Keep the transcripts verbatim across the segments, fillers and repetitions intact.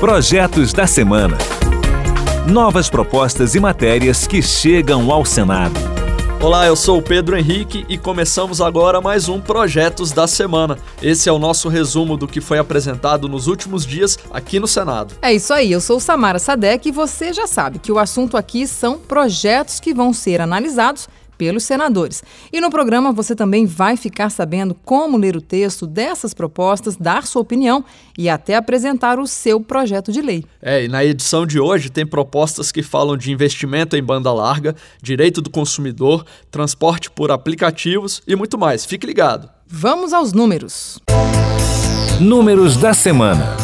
Projetos da Semana. Novas propostas e matérias que chegam ao Senado. Olá, eu sou o Pedro Henrique e começamos agora mais um Projetos da Semana. Esse é o nosso resumo do que foi apresentado nos últimos dias aqui no Senado. É isso aí, eu sou Samara Sadek e você já sabe que o assunto aqui são projetos que vão ser analisados pelos senadores. E no programa você também vai ficar sabendo como ler o texto dessas propostas, dar sua opinião e até apresentar o seu projeto de lei. É, e na edição de hoje tem propostas que falam de investimento em banda larga, direito do consumidor, transporte por aplicativos e muito mais. Fique ligado. Vamos aos números. Números da semana.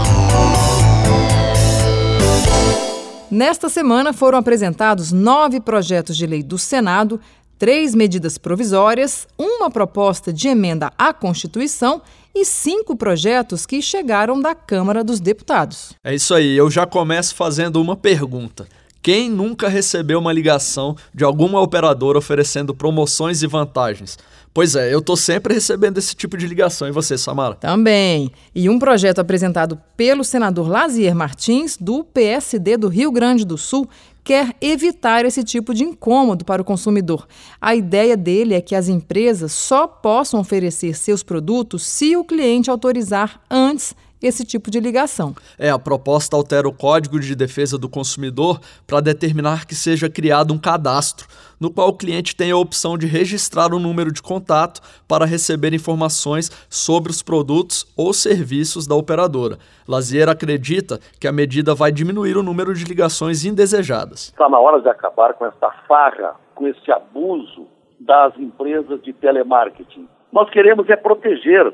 Nesta semana foram apresentados nove projetos de lei do Senado, três medidas provisórias, uma proposta de emenda à Constituição e cinco projetos que chegaram da Câmara dos Deputados. É isso aí, eu já começo fazendo uma pergunta. Quem nunca recebeu uma ligação de alguma operadora oferecendo promoções e vantagens? Pois é, eu tô sempre recebendo esse tipo de ligação. E você, Samara? Também. E um projeto apresentado pelo senador Lazier Martins, do P S D do Rio Grande do Sul, quer evitar esse tipo de incômodo para o consumidor. A ideia dele é que as empresas só possam oferecer seus produtos se o cliente autorizar antes esse tipo de ligação. É, a proposta altera o Código de Defesa do Consumidor para determinar que seja criado um cadastro, no qual o cliente tem a opção de registrar um número de contato para receber informações sobre os produtos ou serviços da operadora. Lazier acredita que a medida vai diminuir o número de ligações indesejadas. Está na hora de acabar com essa farra, com esse abuso das empresas de telemarketing. Nós queremos é proteger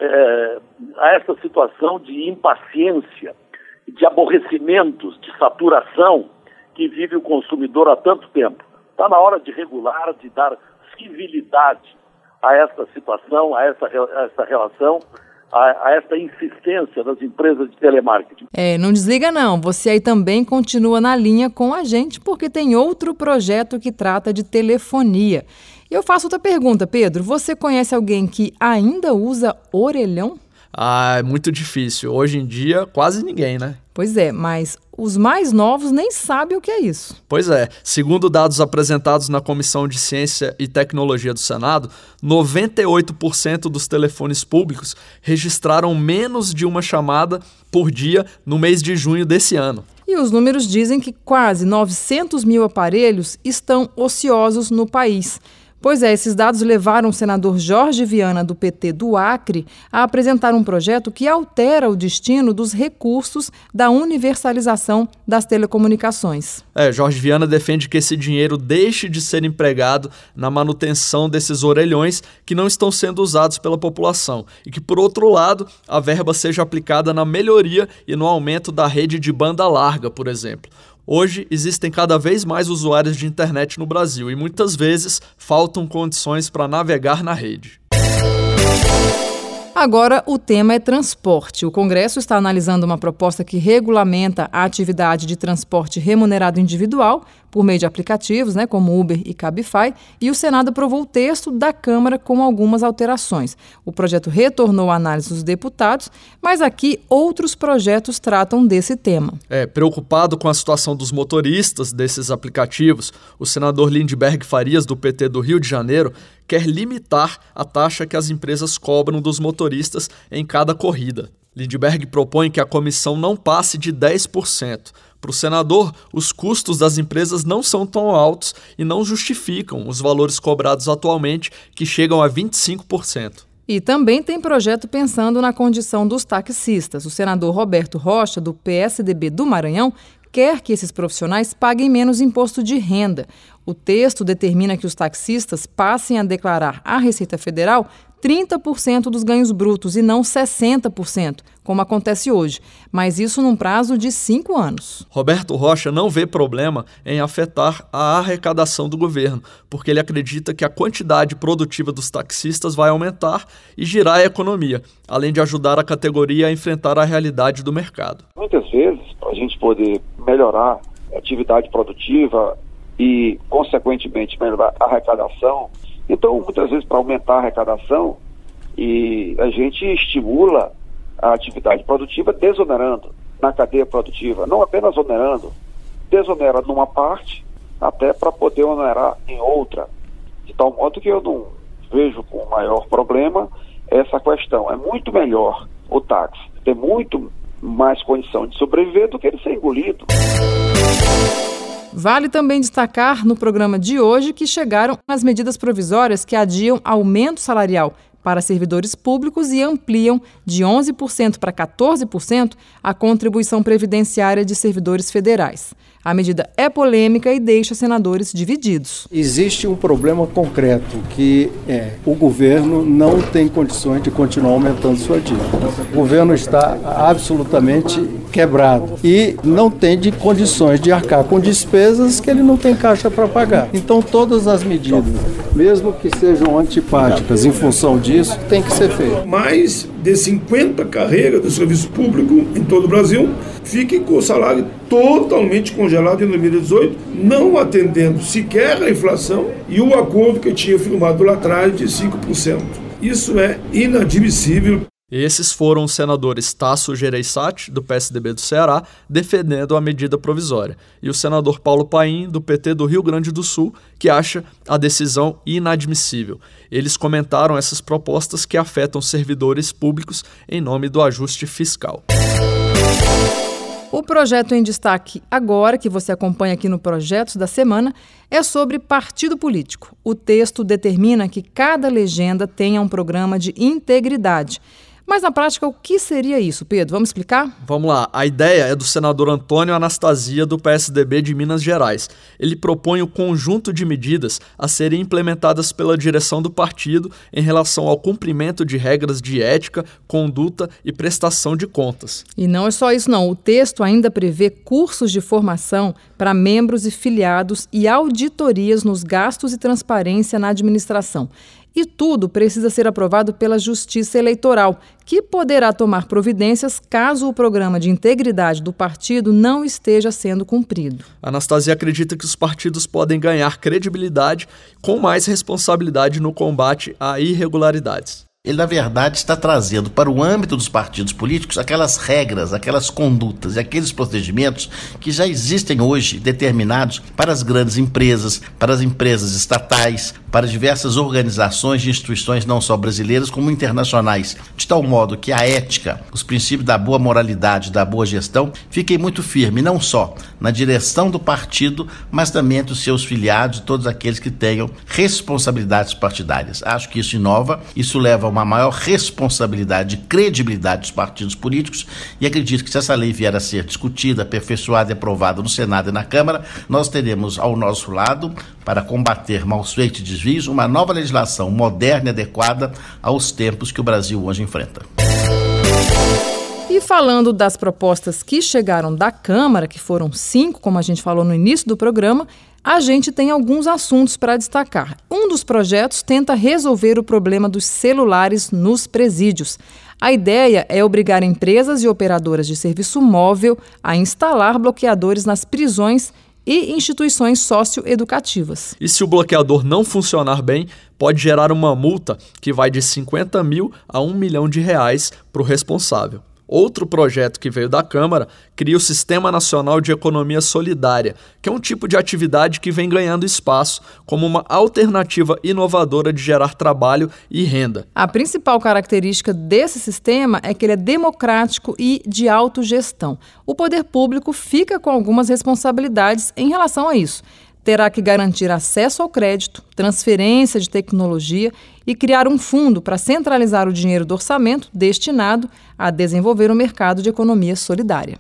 É, a essa situação de impaciência, de aborrecimentos, de saturação que vive o consumidor há tanto tempo. Está na hora de regular, de dar civilidade a essa situação, a essa, a essa relação, a, a essa insistência das empresas de telemarketing. É, não desliga não, você aí também continua na linha com a gente, porque tem outro projeto que trata de telefonia. E eu faço outra pergunta, Pedro. Você conhece alguém que ainda usa orelhão? Ah, é muito difícil. Hoje em dia, quase ninguém, né? Pois é, mas os mais novos nem sabem o que é isso. Pois é. Segundo dados apresentados na Comissão de Ciência e Tecnologia do Senado, noventa e oito por cento dos telefones públicos registraram menos de uma chamada por dia no mês de junho desse ano. E os números dizem que quase novecentos mil aparelhos estão ociosos no país. Pois é, esses dados levaram o senador Jorge Viana, do P T do Acre, a apresentar um projeto que altera o destino dos recursos da universalização das telecomunicações. É, Jorge Viana defende que esse dinheiro deixe de ser empregado na manutenção desses orelhões que não estão sendo usados pela população e que, por outro lado, a verba seja aplicada na melhoria e no aumento da rede de banda larga, por exemplo. Hoje, existem cada vez mais usuários de internet no Brasil e muitas vezes faltam condições para navegar na rede. Agora, o tema é transporte. O Congresso está analisando uma proposta que regulamenta a atividade de transporte remunerado individual por meio de aplicativos, né, como Uber e Cabify, e o Senado aprovou o texto da Câmara com algumas alterações. O projeto retornou à análise dos deputados, mas aqui outros projetos tratam desse tema. É, preocupado com a situação dos motoristas desses aplicativos, o senador Lindbergh Farias, do P T do Rio de Janeiro, quer limitar a taxa que as empresas cobram dos motoristas em cada corrida. Lindbergh propõe que a comissão não passe de dez por cento. Para o senador, os custos das empresas não são tão altos e não justificam os valores cobrados atualmente, que chegam a vinte e cinco por cento. E também tem projeto pensando na condição dos taxistas. O senador Roberto Rocha, do P S D B do Maranhão, quer que esses profissionais paguem menos imposto de renda. O texto determina que os taxistas passem a declarar à Receita Federal trinta por cento dos ganhos brutos e não sessenta por cento, como acontece hoje, mas isso num prazo de cinco anos. Roberto Rocha não vê problema em afetar a arrecadação do governo, porque ele acredita que a quantidade produtiva dos taxistas vai aumentar e girar a economia, além de ajudar a categoria a enfrentar a realidade do mercado. Muitas vezes, para a gente poder melhorar a atividade produtiva e, consequentemente, melhorar a arrecadação, então, muitas vezes, para aumentar a arrecadação, e a gente estimula a atividade produtiva desonerando na cadeia produtiva, não apenas onerando, desonera numa parte, até para poder onerar em outra. De tal modo que eu não vejo com maior problema essa questão. É muito melhor o táxi ter muito mais condição de sobreviver do que ele ser engolido. Vale também destacar no programa de hoje que chegaram as medidas provisórias que adiam aumento salarial para servidores públicos e ampliam de onze por cento para quatorze por cento a contribuição previdenciária de servidores federais. A medida é polêmica e deixa senadores divididos. Existe um problema concreto, que é o governo não tem condições de continuar aumentando sua dívida. O governo está absolutamente quebrado e não tem de condições de arcar com despesas que ele não tem caixa para pagar. Então todas as medidas, mesmo que sejam antipáticas em função disso, tem que ser feito. Mais de cinquenta carreiras do serviço público em todo o Brasil fiquem com o salário totalmente congelado em dois mil e dezoito, não atendendo sequer a inflação e o acordo que tinha firmado lá atrás de cinco por cento. Isso é inadmissível. Esses foram os senadores Tasso Gereissati, do P S D B do Ceará, defendendo a medida provisória, e o senador Paulo Paim, do P T do Rio Grande do Sul, que acha a decisão inadmissível. Eles comentaram essas propostas que afetam servidores públicos em nome do ajuste fiscal. O projeto em destaque agora, que você acompanha aqui no Projetos da Semana, é sobre partido político. O texto determina que cada legenda tenha um programa de integridade. Mas na prática, o que seria isso, Pedro? Vamos explicar? Vamos lá. A ideia é do senador Antônio Anastasia, do P S D B de Minas Gerais. Ele propõe o conjunto de medidas a serem implementadas pela direção do partido em relação ao cumprimento de regras de ética, conduta e prestação de contas. E não é só isso, não. O texto ainda prevê cursos de formação para membros e filiados e auditorias nos gastos e transparência na administração. E tudo precisa ser aprovado pela Justiça Eleitoral, que poderá tomar providências caso o programa de integridade do partido não esteja sendo cumprido. Anastasia acredita que os partidos podem ganhar credibilidade com mais responsabilidade no combate a irregularidades. Ele, na verdade, está trazendo para o âmbito dos partidos políticos aquelas regras, aquelas condutas e aqueles procedimentos que já existem hoje determinados para as grandes empresas, para as empresas estatais, para diversas organizações e instituições não só brasileiras como internacionais, de tal modo que a ética, os princípios da boa moralidade, da boa gestão, fiquem muito firmes, não só na direção do partido, mas também entre os seus filiados e todos aqueles que tenham responsabilidades partidárias. Acho que isso inova, isso leva a uma maior responsabilidade e credibilidade dos partidos políticos e acredito que se essa lei vier a ser discutida, aperfeiçoada e aprovada no Senado e na Câmara, nós teremos ao nosso lado, para combater maus feitos e desvios, uma nova legislação moderna e adequada aos tempos que o Brasil hoje enfrenta. E falando das propostas que chegaram da Câmara, que foram cinco, como a gente falou no início do programa, a gente tem alguns assuntos para destacar. Um dos projetos tenta resolver o problema dos celulares nos presídios. A ideia é obrigar empresas e operadoras de serviço móvel a instalar bloqueadores nas prisões e instituições socioeducativas. E se o bloqueador não funcionar bem, pode gerar uma multa que vai de cinquenta mil a um milhão de reais para o responsável. Outro projeto que veio da Câmara cria o Sistema Nacional de Economia Solidária, que é um tipo de atividade que vem ganhando espaço como uma alternativa inovadora de gerar trabalho e renda. A principal característica desse sistema é que ele é democrático e de autogestão. O poder público fica com algumas responsabilidades em relação a isso. Terá que garantir acesso ao crédito, transferência de tecnologia e criar um fundo para centralizar o dinheiro do orçamento destinado a desenvolver o mercado de economia solidária.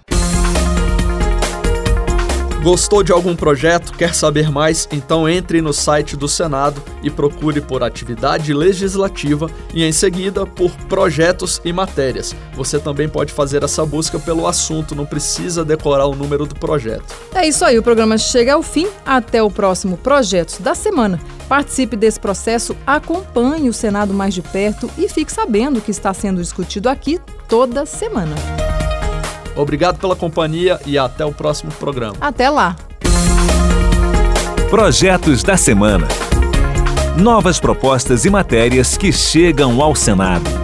Gostou de algum projeto? Quer saber mais? Então entre no site do Senado e procure por atividade legislativa e em seguida por projetos e matérias. Você também pode fazer essa busca pelo assunto, não precisa decorar o número do projeto. É isso aí, o programa chega ao fim. Até o próximo Projetos da Semana. Participe desse processo, acompanhe o Senado mais de perto e fique sabendo o que está sendo discutido aqui toda semana. Obrigado pela companhia e até o próximo programa. Até lá! Projetos da Semana. Novas propostas e matérias que chegam ao Senado.